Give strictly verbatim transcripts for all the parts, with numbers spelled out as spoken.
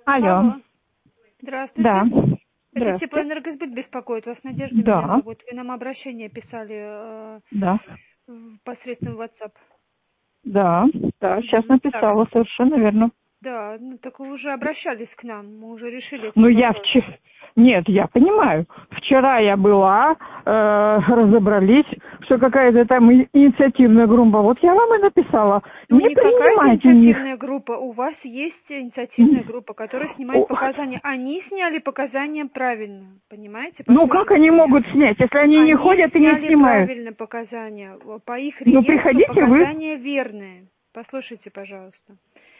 Алло. Алло. Здравствуйте. Да. Это Здравствуйте. Теплоэнергосбыт беспокоит вас. Надежда Да. меня зовут. Вы нам обращение писали э, Да. в- посредством WhatsApp. Да. Да. Сейчас Мгм. Так, написала, с- совершенно верно. да, ну так вы уже обращались к нам, мы уже решили этот Ну, я вопрос. вчера... Нет, я понимаю. Вчера я была, э, разобрались, что какая-то там и- инициативная группа. Вот я вам и написала. Ну, Не не какая-то принимайте их. инициативная группа, у вас есть инициативная группа, которая снимает О, показания. Они сняли показания правильно, понимаете? Ну, как Послушайте они меня. могут снять, если они не Они ходят и не сняли снимают? правильно показания. По их Ну, реестру приходите вы. показания верные. Послушайте, пожалуйста.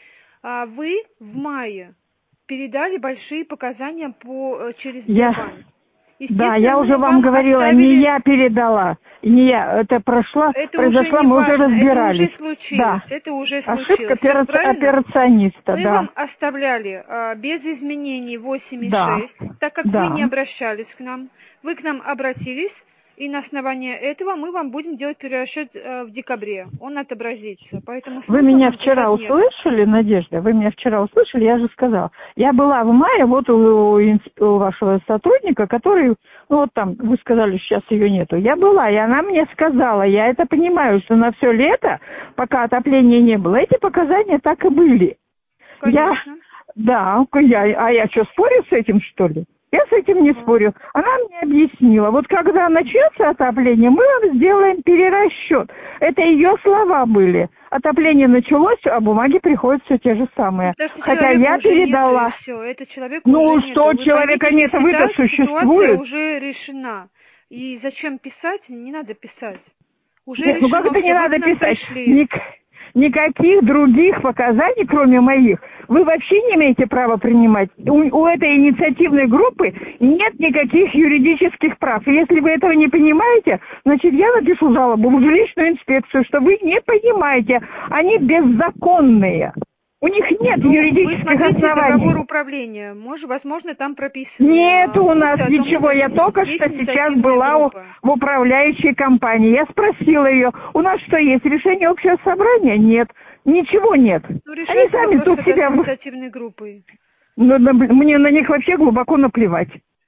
А вы в мае передали большие показания по, э, через Я... Сбербанк. Да, Естественно, я мы уже вам вам говорила, оставили... не я передала. Не я. Это прошло, Это уже произошло, не мы уже важно, это уже разбирались. Да. случилось, это уже Ошибка случилось. Как опера- правильно? операциониста, Мы да. вам оставляли а, без изменений восемь и Да. шесть, так как вы Да. не обращались к нам. Вы к нам обратились, и на основании этого мы вам будем делать перерасчет э, в декабре. Он отобразится. Поэтому Вы смысла меня вам вчера писать нет. услышали, Надежда? Вы меня вчера услышали, я же сказала. Я была в мае вот у, инс- у вашего сотрудника, который, ну вот там, вы сказали, сейчас ее нету. Я была, и она мне сказала, я это понимаю, что на все лето, пока отопления не было, эти показания так и были. Конечно. Я, да, я, а я что, спорю с этим, что ли? Я с этим не Ага. спорю. Она мне объяснила, вот когда начнется отопление, мы вам сделаем перерасчет. Это ее слова были. Отопление началось, а бумаги приходят все те же самые. Потому что Хотя человека я уже передала. нету, и все. Это человека Ну уже что, нету. Вы человека поймите, нет, что вы-то ситуация, ситуация существует? уже решена. И зачем писать? Не надо писать. Уже Нет, ну как решено это не все. Вы надо к нам писать? пришли. Ник- никаких других показаний, кроме моих, вы вообще не имеете права принимать. У, у этой инициативной группы нет никаких юридических прав. И если вы этого не понимаете, значит, я напишу жалобу в жилищную инспекцию, что вы не понимаете. Они беззаконные. У них нет Ну, вы юридических смотрите оснований. договор управления. Может, возможно, там прописаны Нет э, у нас функции о том, ничего. что Я только есть что сейчас инициативная была у- группа. в управляющей компании. Я спросила ее, у нас что, есть решение общего собрания? Нет. Ничего нет. Ну, Они решайте сами вопрос тут тогда себя... с в- инициативной группой. Ну, на- мне на них вообще глубоко наплевать.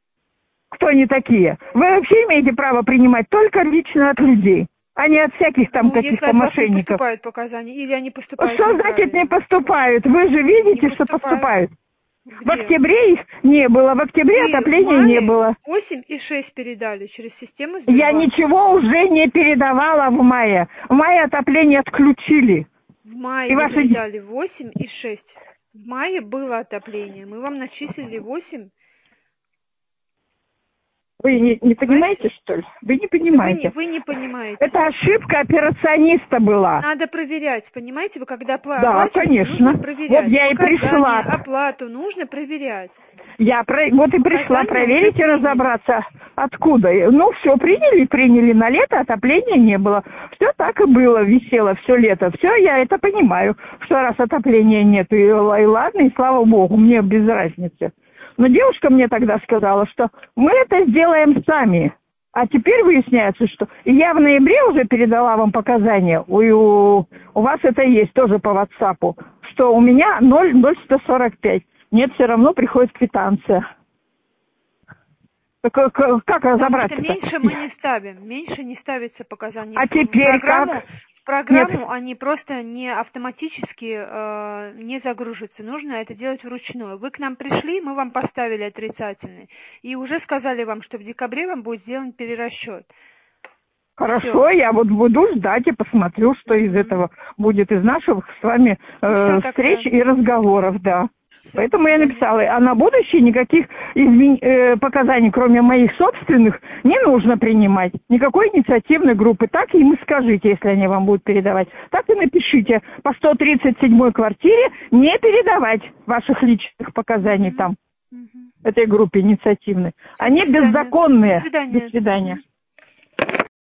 Кто они такие? Вы вообще имеете право принимать только лично от людей, а не от всяких там Ну, если каких-то от вас не мошенников. поступают показания, или они поступают Что значит не неправильно. поступают? Вы же видите, Не что поступают. поступают. В Где? октябре их не было, в октябре Вы в отопления не мае было. восемь и шесть передали через систему Я Сбербанк. ничего уже не передавала в мае. В мае отопление отключили. В мае И вы ваши... передали восемь и шесть. В мае было отопление. Мы вам начислили восемь. Вы не, не Понимаете? понимаете, что ли? Вы не Это вы не, понимаете. вы не понимаете. Это ошибка операциониста была. Надо проверять, понимаете? Вы когда опла- Да, оплачиваете, конечно. нужно Вот проверять. я и Показания, пришла. оплату нужно проверять. Я про... вот и пришла Показания проверить уже и приняли. разобраться, откуда. Ну, все приняли, приняли на лето, отопления не было. Все так и было, висело все лето. Все, я это понимаю, что раз отопления нет, и, и ладно, и слава богу, мне без разницы. Но девушка мне тогда сказала, что мы это сделаем сами. А теперь выясняется, что я в ноябре уже передала вам показания, у, у, у вас это есть тоже по WhatsApp, что у меня ноль ноль сто сорок пять. Нет, все равно приходит квитанция. Как, как, как разобраться? Потому что меньше мы не ставим. Меньше не ставится показания. А в, теперь в программу, как? в программу Нет. они просто не автоматически э, не загружатся. Нужно это делать вручную. Вы к нам пришли, мы вам поставили отрицательный. И уже сказали вам, что в декабре вам будет сделан перерасчет. Хорошо, Всё. я вот буду ждать и посмотрю, что из этого будет, из наших с вами э, Ну, всё встреч тогда. и разговоров, да. Всё, Поэтому до я свидания. написала, а на будущее никаких измен... э, показаний, кроме моих собственных, не нужно принимать. Никакой инициативной группы. Так им и скажите, если они вам будут передавать. Так и напишите. По сто тридцать седьмой квартире не передавать ваших личных показаний Мгм. там, Мгм. этой группе инициативной. Всё, Они до свидания. беззаконные. До свидания. До свидания. Мгм.